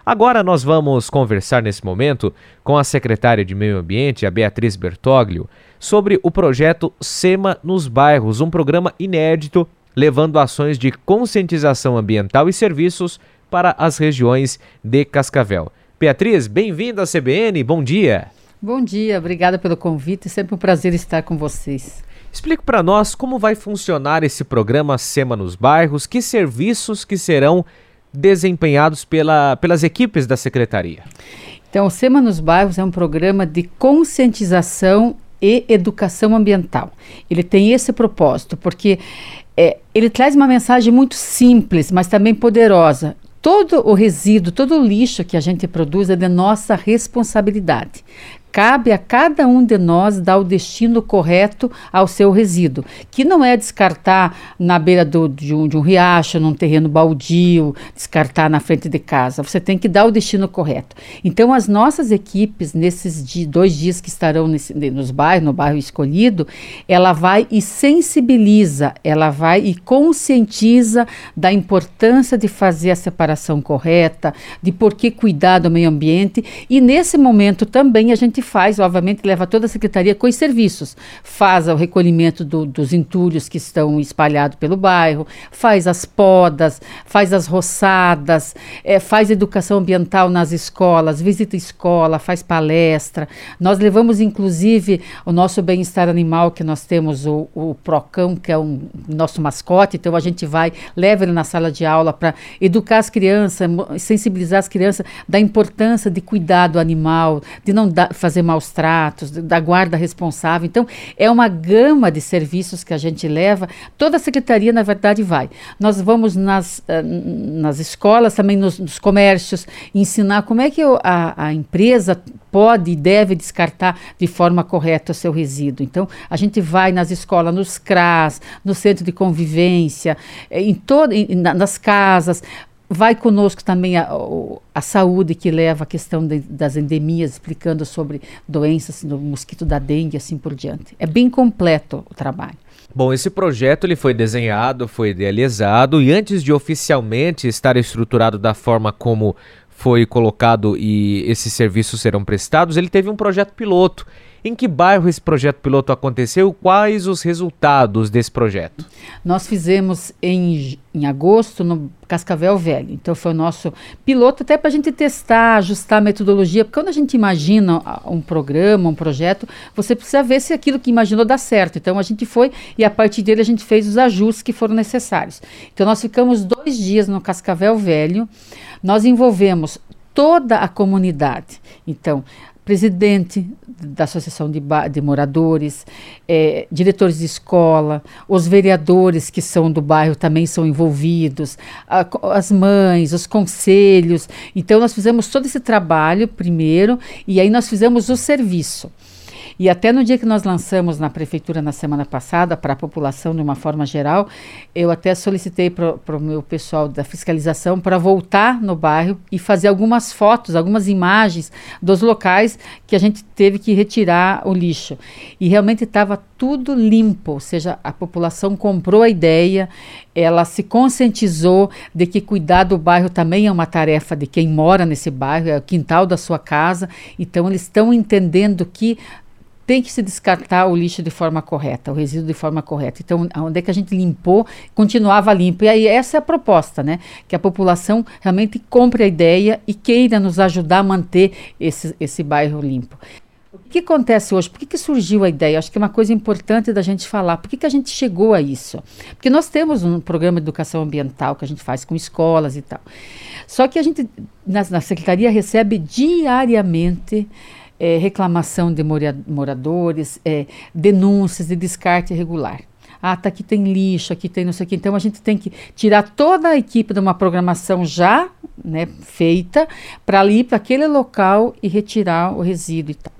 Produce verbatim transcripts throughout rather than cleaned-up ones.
Agora nós vamos conversar nesse momento com a secretária de Meio Ambiente, a Beatriz Bertoglio, sobre o projeto SEMA nos Bairros, um programa inédito levando ações de conscientização ambiental e serviços para as regiões de Cascavel. Beatriz, bem-vinda à C B N, bom dia. Bom dia, obrigada pelo convite, sempre um prazer estar com vocês. Explique para nós como vai funcionar esse programa SEMA nos Bairros, que serviços que serão desempenhados pela, pelas equipes da Secretaria. Então, o SEMA nos Bairros é um programa de conscientização e educação ambiental. Ele tem esse propósito, porque é, ele traz uma mensagem muito simples, mas também poderosa. Todo o resíduo, todo o lixo que a gente produz é de nossa responsabilidade. Cabe a cada um de nós dar o destino correto ao seu resíduo, que não é descartar na beira do, de, um, de um riacho, num terreno baldio, descartar na frente de casa. Você tem que dar o destino correto. Então, as nossas equipes, nesses di- dois dias que estarão nesse, nos bairros, no bairro escolhido, ela vai e sensibiliza, ela vai e conscientiza da importância de fazer a separação correta, de por que cuidar do meio ambiente, e nesse momento também a gente faz, obviamente, leva toda a secretaria com os serviços, faz o recolhimento do, dos entulhos que estão espalhados pelo bairro, faz as podas, faz as roçadas, é, faz educação ambiental nas escolas, visita escola, faz palestra. Nós levamos, inclusive, o nosso bem-estar animal, que nós temos o, o Procão, que é um nosso mascote, então a gente vai, leva ele na sala de aula para educar as crianças, sensibilizar as crianças da importância de cuidar do animal, de não dar, fazer maus tratos, da guarda responsável. Então, é uma gama de serviços que a gente leva. Toda a secretaria, na verdade, vai. Nós vamos nas, uh, nas escolas, também nos, nos comércios, ensinar como é que a, a empresa pode e deve descartar de forma correta o seu resíduo. Então, a gente vai nas escolas, nos C R A S, no centro de convivência, em todo, em, nas casas. Vai conosco também a, a saúde, que leva a questão de, das endemias, explicando sobre doenças do mosquito da dengue e assim por diante. É bem completo o trabalho. Bom, esse projeto ele foi desenhado, foi idealizado e antes de oficialmente estar estruturado da forma como foi colocado e esses serviços serão prestados, ele teve um projeto piloto. Em que bairro esse projeto piloto aconteceu? Quais os resultados desse projeto? Nós fizemos em, em agosto no Cascavel Velho. Então foi o nosso piloto até para a gente testar, ajustar a metodologia. Porque quando a gente imagina um programa, um projeto, você precisa ver se aquilo que imaginou dá certo. Então a gente foi e a partir dele a gente fez os ajustes que foram necessários. Então nós ficamos dois dias no Cascavel Velho. Nós envolvemos toda a comunidade. Então, presidente da Associação de, ba- de Moradores, eh, diretores de escola, os vereadores que são do bairro também são envolvidos, a, as mães, os conselhos. Então, nós fizemos todo esse trabalho primeiro e aí nós fizemos o serviço. E até no dia que nós lançamos na prefeitura na semana passada, para a população de uma forma geral, eu até solicitei para o meu pessoal da fiscalização para voltar no bairro e fazer algumas fotos, algumas imagens dos locais que a gente teve que retirar o lixo. E realmente estava tudo limpo, ou seja, a população comprou a ideia, ela se conscientizou de que cuidar do bairro também é uma tarefa de quem mora nesse bairro, é o quintal da sua casa. Então eles estão entendendo que tem que se descartar o lixo de forma correta, o resíduo de forma correta. Então, onde é que a gente limpou, continuava limpo. E aí, essa é a proposta, né? Que a população realmente compre a ideia e queira nos ajudar a manter esse, esse bairro limpo. O que acontece hoje? Por que, que surgiu a ideia? Acho que é uma coisa importante da gente falar. Por que, que a gente chegou a isso? Porque nós temos um programa de educação ambiental que a gente faz com escolas e tal. Só que a gente, na, na secretaria, recebe diariamente É, reclamação de mora- moradores, é, denúncias de descarte irregular. Ah, tá, aqui tem lixo, aqui tem não sei o que. Então a gente tem que tirar toda a equipe de uma programação já, né, feita para ir para aquele local e retirar o resíduo e tal.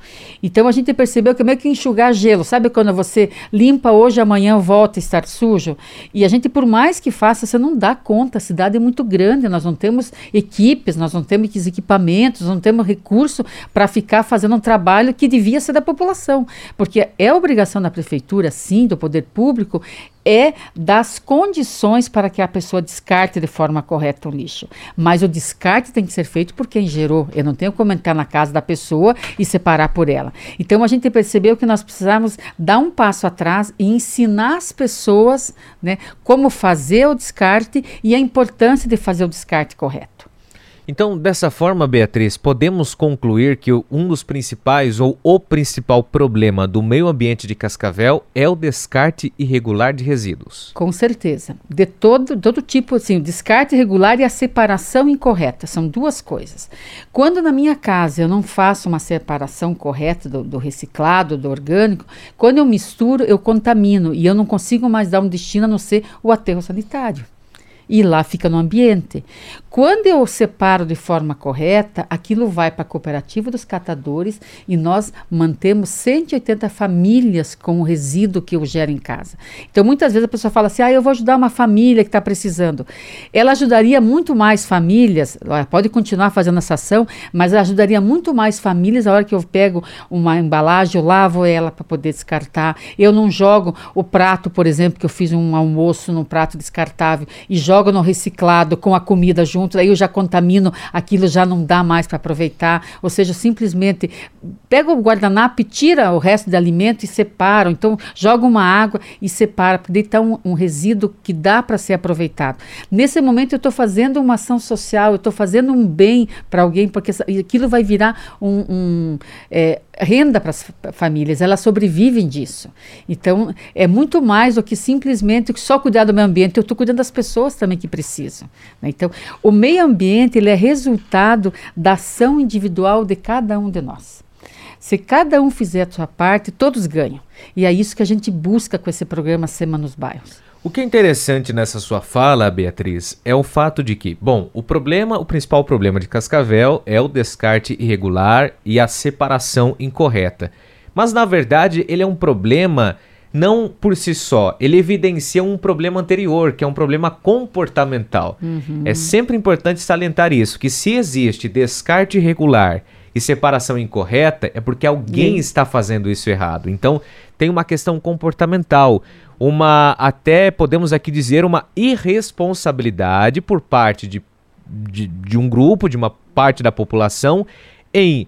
Então a gente percebeu que é meio que enxugar gelo, sabe quando você limpa hoje, amanhã volta a estar sujo? E a gente, por mais que faça, você não dá conta, a cidade é muito grande, nós não temos equipes, nós não temos equipamentos, não temos recurso para ficar fazendo um trabalho que devia ser da população, porque é obrigação da prefeitura, sim, do poder público, é das condições para que a pessoa descarte de forma correta o lixo. Mas o descarte tem que ser feito por quem gerou. Eu não tenho como entrar na casa da pessoa e separar por ela. Então a gente percebeu que nós precisamos dar um passo atrás e ensinar as pessoas, né, como fazer o descarte e a importância de fazer o descarte correto. Então, dessa forma, Beatriz, podemos concluir que um dos principais ou o principal problema do meio ambiente de Cascavel é o descarte irregular de resíduos. Com certeza. De todo, todo tipo, assim, o descarte irregular e a separação incorreta. São duas coisas. Quando na minha casa eu não faço uma separação correta do, do reciclado, do orgânico, quando eu misturo, eu contamino e eu não consigo mais dar um destino a não ser o aterro sanitário. E lá fica no ambiente. Quando eu separo de forma correta, aquilo vai para a cooperativa dos catadores e nós mantemos cento e oitenta famílias com o resíduo que eu gero em casa. Então, muitas vezes a pessoa fala assim, ah, eu vou ajudar uma família que está precisando. Ela ajudaria muito mais famílias, ela pode continuar fazendo essa ação, mas ela ajudaria muito mais famílias a hora que eu pego uma embalagem, eu lavo ela para poder descartar. Eu não jogo o prato, por exemplo, que eu fiz um almoço num prato descartável e jogo jogo no reciclado com a comida junto, aí eu já contamino, aquilo já não dá mais para aproveitar, ou seja, simplesmente pega o guardanapo e tira o resto de alimento e separa, então joga uma água e separa, porque daí está um, um resíduo que dá para ser aproveitado. Nesse momento eu estou fazendo uma ação social, eu estou fazendo um bem para alguém, porque aquilo vai virar um, um é, renda para as famílias, elas sobrevivem disso. Então, é muito mais do que simplesmente só cuidar do meio ambiente, eu estou cuidando das pessoas também que precisam, né? Então, o meio ambiente, ele é resultado da ação individual de cada um de nós. Se cada um fizer a sua parte, todos ganham. E é isso que a gente busca com esse programa Sema nos Bairros. O que é interessante nessa sua fala, Beatriz, é o fato de que, bom, o problema, o principal problema de Cascavel é o descarte irregular e a separação incorreta. Mas, na verdade, ele é um problema não por si só, ele evidencia um problema anterior, que é um problema comportamental. Uhum. É sempre importante salientar isso, que se existe descarte irregular e separação incorreta, é porque alguém Sim. está fazendo isso errado. Então, tem uma questão comportamental, uma, até podemos aqui dizer, uma irresponsabilidade por parte de, de, de um grupo, de uma parte da população, em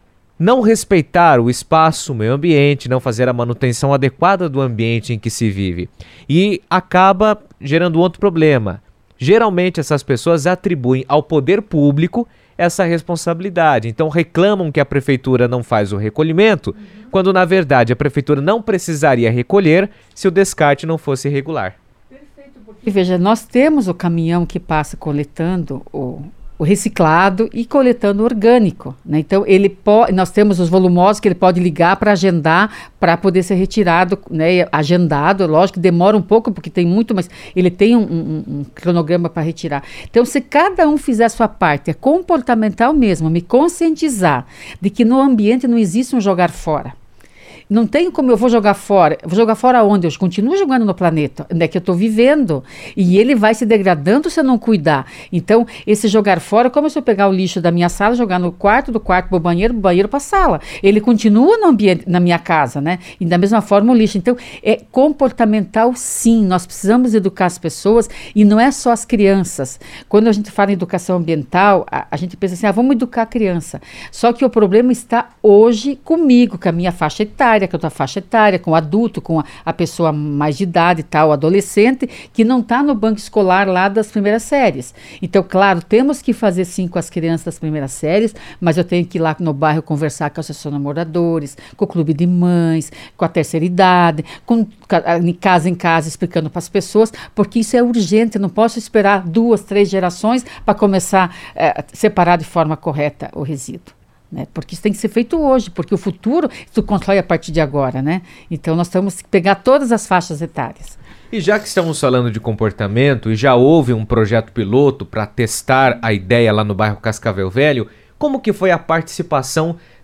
não respeitar o espaço, o meio ambiente, não fazer a manutenção adequada do ambiente em que se vive. E acaba gerando outro problema. Geralmente essas pessoas atribuem ao poder público essa responsabilidade. Então reclamam que a prefeitura não faz o recolhimento, uhum. quando na verdade a prefeitura não precisaria recolher se o descarte não fosse regular. Perfeito, porque veja, nós temos o caminhão que passa coletando o o reciclado e coletando orgânico, né? Então ele pode, nós temos os volumosos que ele pode ligar para agendar para poder ser retirado, né? Agendado, lógico que demora um pouco porque tem muito, mas ele tem um, um, um cronograma para retirar. Então se cada um fizer a sua parte, é comportamental mesmo, me conscientizar de que no ambiente não existe um jogar fora. Não tem como eu vou jogar fora. Eu vou jogar fora onde? Eu continuo jogando no planeta, onde é que eu estou vivendo. E ele vai se degradando se eu não cuidar. Então, esse jogar fora, como se eu pegar o lixo da minha sala, jogar no quarto, do quarto para o banheiro, do banheiro para a sala. Ele continua no ambiente, na minha casa, né? E da mesma forma o lixo. Então, é comportamental, sim. Nós precisamos educar as pessoas e não é só as crianças. Quando a gente fala em educação ambiental, a, a gente pensa assim, ah, vamos educar a criança. Só que o problema está hoje comigo, com a minha faixa etária, com a tua faixa etária, com o adulto, com a, a pessoa mais de idade e tal, o adolescente, que não está no banco escolar lá das primeiras séries. Então, claro, temos que fazer sim com as crianças das primeiras séries, mas eu tenho que ir lá no bairro conversar com a associação de moradores, com o clube de mães, com a terceira idade, com, com casa em casa, explicando para as pessoas, porque isso é urgente, eu não posso esperar duas, três gerações para começar a é, separar de forma correta o resíduo. Né? Porque isso tem que ser feito hoje, porque o futuro tu constrói a partir de agora, né? Então nós temos que pegar todas as faixas etárias. E já que estamos falando de comportamento e já houve um projeto piloto para testar a ideia lá no bairro Cascavel Velho, como que foi a participação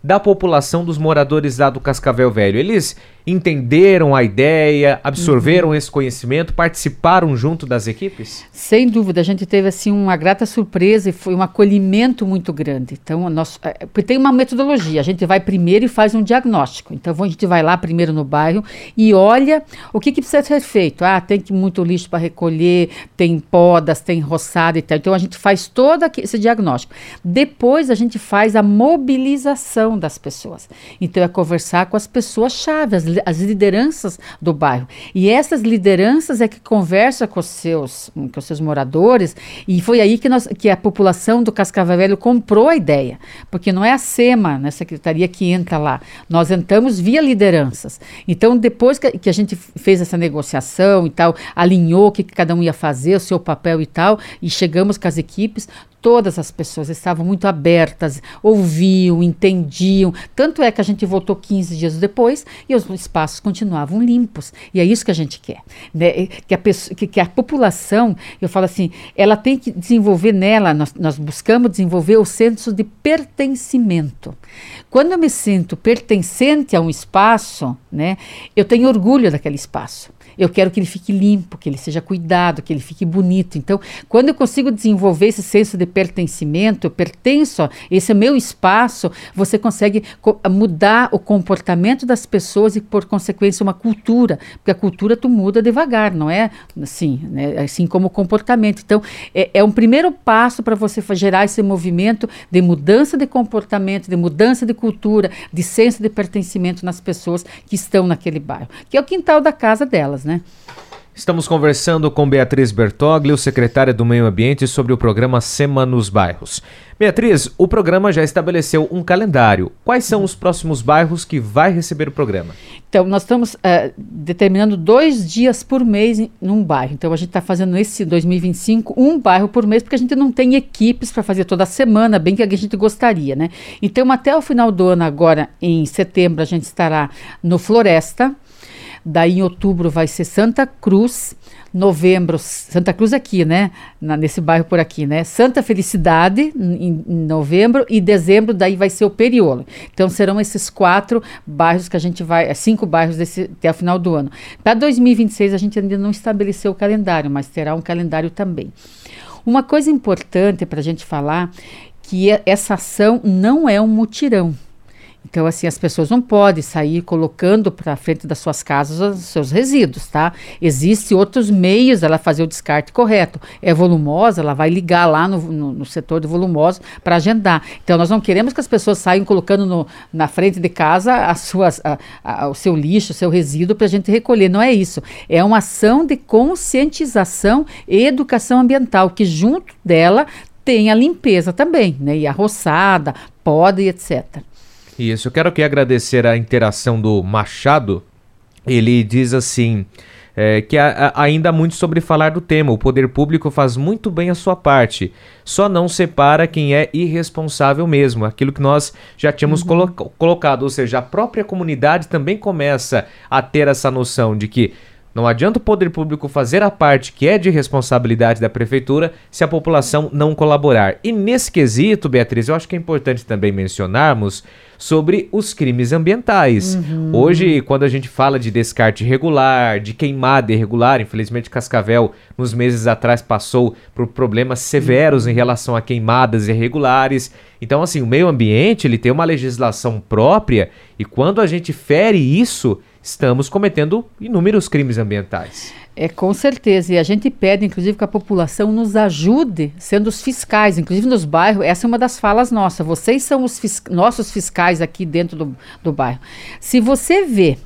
da população dos moradores lá do Cascavel Velho? Eles entenderam a ideia, absorveram uhum. esse conhecimento, participaram junto das equipes? Sem dúvida, a gente teve assim uma grata surpresa e foi um acolhimento muito grande. Então, nós, porque tem uma metodologia, a gente vai primeiro e faz um diagnóstico. Então, a gente vai lá primeiro no bairro e olha o que, que precisa ser feito. Ah, tem que muito lixo para recolher, tem podas, tem roçada e tal. Então, a gente faz todo esse diagnóstico. Depois, a gente faz a mobilização das pessoas. Então, é conversar com as pessoas-chave, as as lideranças do bairro. E essas lideranças é que conversam com os seus, com os seus moradores, e foi aí que, nós, que a população do Cascavel Velho comprou a ideia, porque não é a SEMA, né, secretaria, que entra lá. Nós entramos via lideranças. Então, depois que, que a gente fez essa negociação e tal, alinhou o que cada um ia fazer, o seu papel e tal, e chegamos com as equipes, todas as pessoas estavam muito abertas, ouviam, entendiam. Tanto é que a gente voltou quinze dias depois e os espaços continuavam limpos. E é isso que a gente quer. Né? Que, a pessoa, que, que a população, eu falo assim, ela tem que desenvolver nela, nós, nós buscamos desenvolver o senso de pertencimento. Quando eu me sinto pertencente a um espaço, né, eu tenho orgulho daquele espaço. Eu quero que ele fique limpo, que ele seja cuidado, que ele fique bonito. Então, quando eu consigo desenvolver esse senso de pertencimento, eu pertenço, ó, esse é meu espaço, você consegue co- mudar o comportamento das pessoas e, por consequência, uma cultura. Porque a cultura tu muda devagar, não é assim, né? Assim como o comportamento. Então, é, é um primeiro passo para você gerar esse movimento de mudança de comportamento, de mudança de cultura, de senso de pertencimento nas pessoas que estão naquele bairro, que é o quintal da casa delas. Né? Estamos conversando com Beatriz Bertoglio, secretária do Meio Ambiente, sobre o programa SEMA nos Bairros. Beatriz, o programa já estabeleceu um calendário. Quais são os próximos bairros que vai receber o programa? Então, nós estamos uh, determinando dois dias por mês em, num bairro. Então, a gente está fazendo esse dois mil e vinte e cinco, um bairro por mês, porque a gente não tem equipes para fazer toda semana, bem que a gente gostaria, né? Então, até o final do ano, agora, em setembro, a gente estará no Floresta. Daí em outubro vai ser Santa Cruz, novembro, Santa Cruz aqui, né? Na, nesse bairro por aqui, né? Santa Felicidade em, em novembro e dezembro daí vai ser o Periolo. Então serão esses quatro bairros que a gente vai, cinco bairros desse, até o final do ano. Para dois mil e vinte e seis a gente ainda não estabeleceu o calendário, mas terá um calendário também. Uma coisa importante para a gente falar que é, essa ação não é um mutirão. Então, assim, as pessoas não podem sair colocando para frente das suas casas os seus resíduos, tá? Existem outros meios dela fazer o descarte correto. É volumosa, ela vai ligar lá no, no, no setor de volumosa para agendar. Então, nós não queremos que as pessoas saiam colocando no, na frente de casa as suas, a, a, o seu lixo, o seu resíduo para a gente recolher. Não é isso. É uma ação de conscientização e educação ambiental, que junto dela tem a limpeza também, né? E a roçada, poda e etcétera. Isso, eu quero aqui agradecer a interação do Machado. Ele diz assim, é, que há, há ainda muito sobre falar do tema. O poder público faz muito bem a sua parte, só não separa quem é irresponsável mesmo, aquilo que nós já tínhamos uhum. colo- colocado, ou seja, a própria comunidade também começa a ter essa noção de que não adianta o poder público fazer a parte que é de responsabilidade da prefeitura se a população não colaborar. E nesse quesito, Beatriz, eu acho que é importante também mencionarmos sobre os crimes ambientais. Uhum. Hoje, quando a gente fala de descarte irregular, de queimada irregular, infelizmente Cascavel, nos meses atrás, passou por problemas severos uhum. em relação a queimadas irregulares. Então, assim, o meio ambiente, ele tem uma legislação própria e quando a gente fere isso, estamos cometendo inúmeros crimes ambientais. É, com certeza. E a gente pede, inclusive, que a população nos ajude, sendo os fiscais, inclusive nos bairros. Essa é uma das falas nossas. Vocês são os fis- nossos fiscais aqui dentro do, do bairro. Se você vê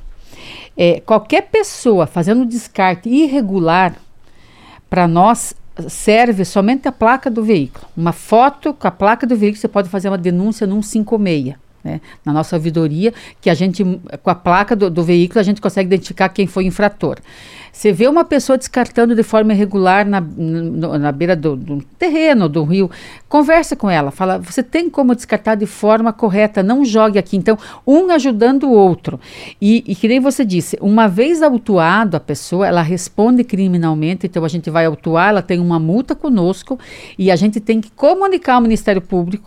é, qualquer pessoa fazendo descarte irregular, para nós serve somente a placa do veículo. Uma foto com a placa do veículo, você pode fazer uma denúncia no cento e cinquenta e seis. Né? Na nossa ouvidoria, que a gente, com a placa do, do veículo, a gente consegue identificar quem foi o infrator. Você vê uma pessoa descartando de forma irregular na, no, na beira do, do terreno, do rio, conversa com ela, fala, você tem como descartar de forma correta, não jogue aqui. Então, um ajudando o outro. E, e que nem você disse, uma vez autuado a pessoa, ela responde criminalmente, então a gente vai autuar, ela tem uma multa conosco e a gente tem que comunicar ao Ministério Público,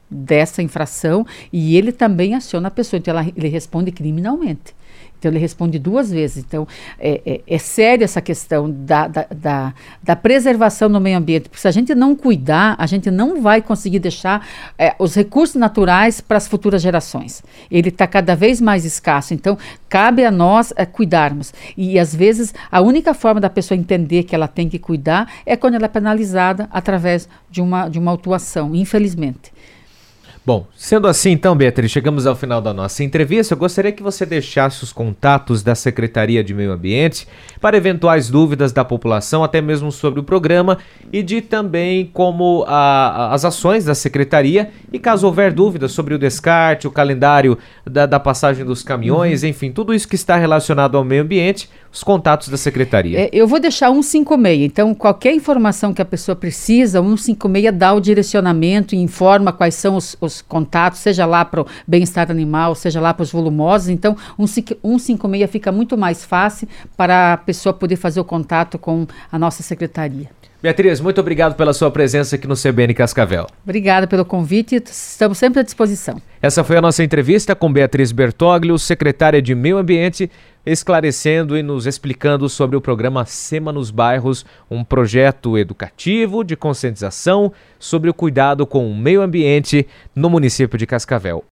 dessa infração e ele também aciona a pessoa, então ela, ele responde criminalmente. Então, ele responde duas vezes. Então, é, é, é séria essa questão da, da, da, da preservação do meio ambiente, porque se a gente não cuidar, a gente não vai conseguir deixar é, os recursos naturais para as futuras gerações. Ele está cada vez mais escasso, então, cabe a nós é, cuidarmos. E, às vezes, a única forma da pessoa entender que ela tem que cuidar é quando ela é penalizada através de uma, de uma autuação, infelizmente. Bom, sendo assim então, Beatriz, chegamos ao final da nossa entrevista. Eu gostaria que você deixasse os contatos da Secretaria de Meio Ambiente para eventuais dúvidas da população, até mesmo sobre o programa, e de também como a, as ações da Secretaria, e caso houver dúvidas sobre o descarte, o calendário da, da passagem dos caminhões, uhum. enfim, tudo isso que está relacionado ao meio ambiente, os contatos da Secretaria. É, eu vou deixar um cinco seis, então qualquer informação que a pessoa precisa, o cento e cinquenta e seis dá o direcionamento e informa quais são os, os contatos, seja lá para o bem-estar animal, seja lá para os volumosos. Então, um cento e cinquenta e seis fica muito mais fácil para a pessoa poder fazer o contato com a nossa secretaria. Beatriz, muito obrigado pela sua presença aqui no C B N Cascavel. Obrigada pelo convite, estamos sempre à disposição. Essa foi a nossa entrevista com Beatriz Bertoglio, secretária de Meio Ambiente, esclarecendo e nos explicando sobre o programa SEMA nos Bairros, um projeto educativo de conscientização sobre o cuidado com o meio ambiente no município de Cascavel.